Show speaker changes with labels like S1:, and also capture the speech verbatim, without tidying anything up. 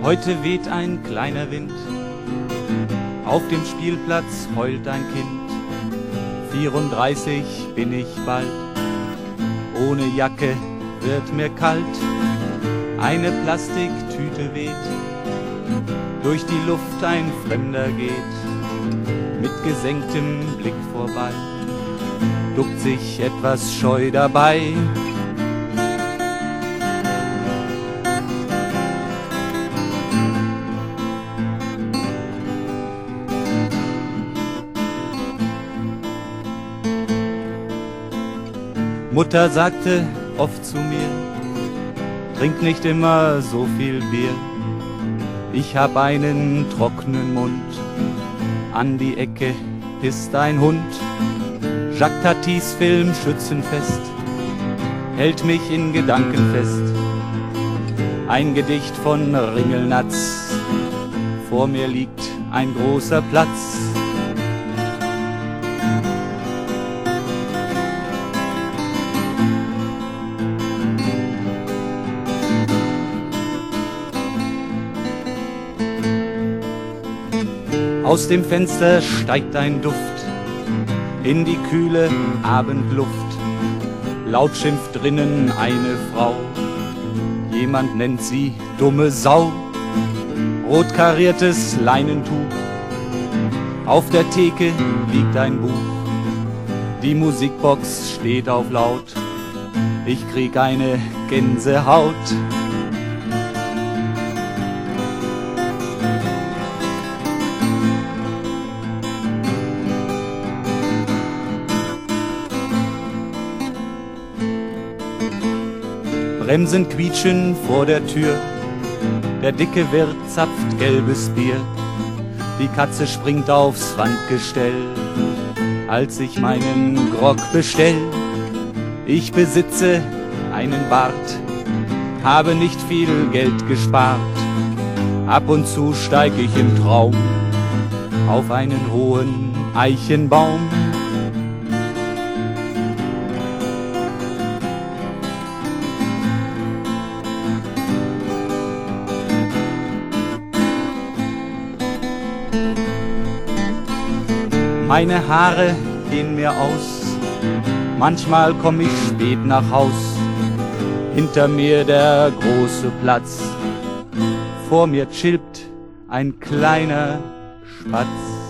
S1: Heute weht ein kleiner Wind, auf dem Spielplatz heult ein Kind. Vierunddreißig bin ich bald, ohne Jacke wird mir kalt. Eine Plastiktüte weht, durch die Luft ein Fremder geht, mit gesenktem Blick vorbei, duckt sich etwas scheu dabei. Mutter sagte oft zu mir, trink nicht immer so viel Bier. Ich hab einen trockenen Mund, an die Ecke pisst ein Hund. Jacques Tatis Film Schützenfest hält mich in Gedanken fest. Ein Gedicht von Ringelnatz, vor mir liegt ein großer Platz. Aus dem Fenster steigt ein Duft in die kühle Abendluft. Laut schimpft drinnen eine Frau, jemand nennt sie dumme Sau. Rot kariertes Leinentuch, auf der Theke liegt ein Buch. Die Musikbox steht auf laut, ich krieg eine Gänsehaut. Bremsen quietschen vor der Tür, der dicke Wirt zapft gelbes Bier. Die Katze springt aufs Wandgestell, als ich meinen Grog bestell. Ich besitze einen Bart, habe nicht viel Geld gespart. Ab und zu steig ich im Traum auf einen hohen Eichenbaum. Meine Haare gehen mir aus, manchmal komm ich spät nach Haus. Hinter mir der große Platz, vor mir chillt ein kleiner Spatz.